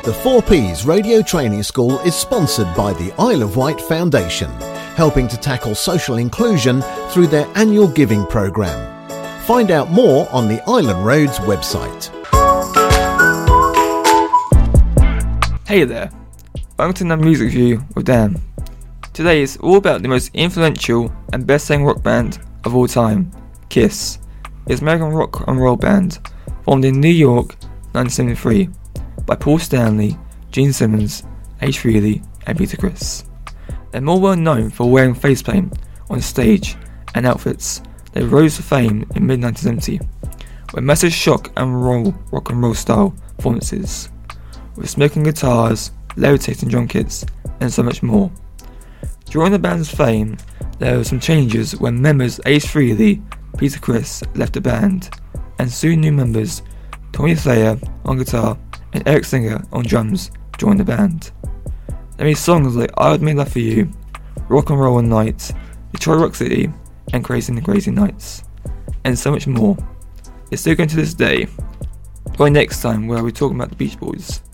The 4Ps Radio Training School is sponsored by the Isle of Wight Foundation, helping to tackle social inclusion through their annual giving programme. Find out more on the Island Roads website. Hey there, welcome to another music review with Dan. Today is all about the most influential and best-selling rock band of all time, Kiss. It's an American rock and roll band formed in New York 1973 by Paul Stanley, Gene Simmons, Ace Frehley and Peter Criss. They're more well known for wearing facepaint on stage and outfits. They rose to fame in mid-1970 with massive shock and roll rock and roll style performances, with smoking guitars, levitating drum kits and so much more. During the band's fame, there were some changes when members Ace Frehley, Peter Criss left the band, and soon new members Tony Thayer on guitar and Eric Singer on drums joined the band. There are songs like I Would Make Love For You, Rock and Roll All Night, Detroit Rock City and Crazy and Crazy Nights, and so much more. It's still going to this day. Join next time where we're talking about the Beach Boys.